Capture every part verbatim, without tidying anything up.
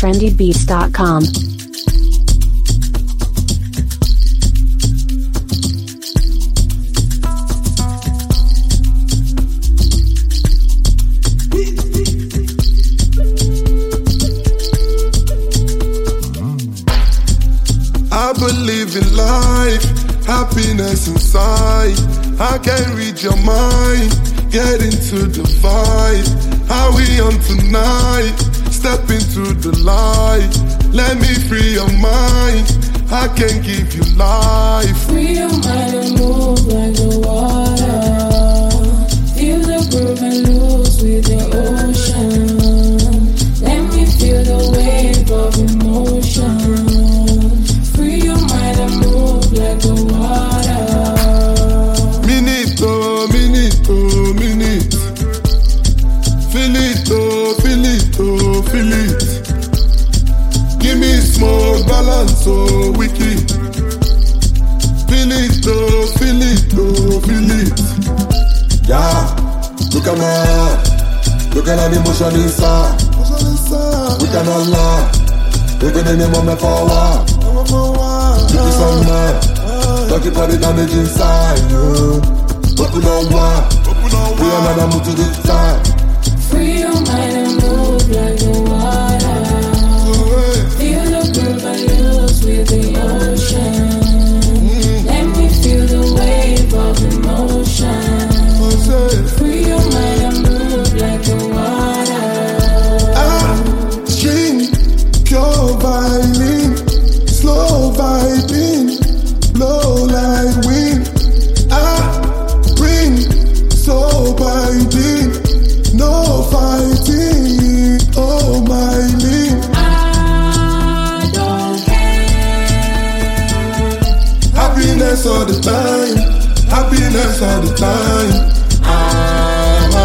trendy beats dot com. I believe in life, happiness inside. I can read your mind, get into the vibe. How we on tonight? Step into the light. Let me free your mind. I can give you life. Free your mind and move like the water. Feel the groove and lose with the ocean. Let me feel the wave of emotion. Free your mind and move like the water. Minito, minito, minute. Feel it, oh, feel it, oh, feel it. Give me small balance, oh, wicked. Feel it, oh, feel it, oh, feel it. Yeah, look at my, look at the emotion inside. We cannot lie, we're gonna name on me for a while. Keep it on man, talk about the damage inside. Yeah. Open on wide, we are not a move to this time. Free your mind and move like the water. Feel the groove and lose with the ocean. Let me feel the wave of emotion. Free your mind and move like the water. Ah, string, pure violin, slow vibing, blow like wind. Ah, bring, so binding. No fighting, oh my link. I don't care. Happiness all the time, happiness all the time. I'm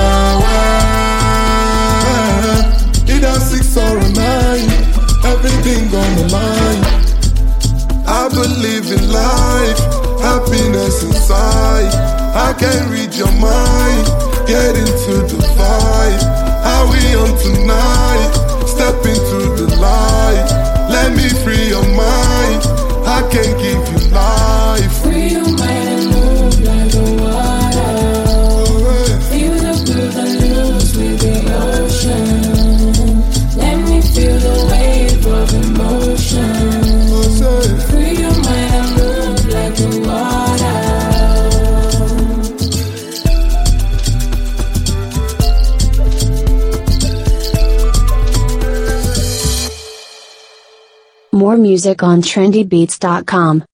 aware. Either six or a nine, everything on the line. I believe in life, happiness inside. I can read your mind, get into the vibe. How we on tonight? Step into the light. Let me free your mind. I can give you life. Free your mind and move like the water. Feel the groove and lose with the ocean. Let me feel the wave of emotion. Free your mind and move like the water. More music on trendy beats dot com.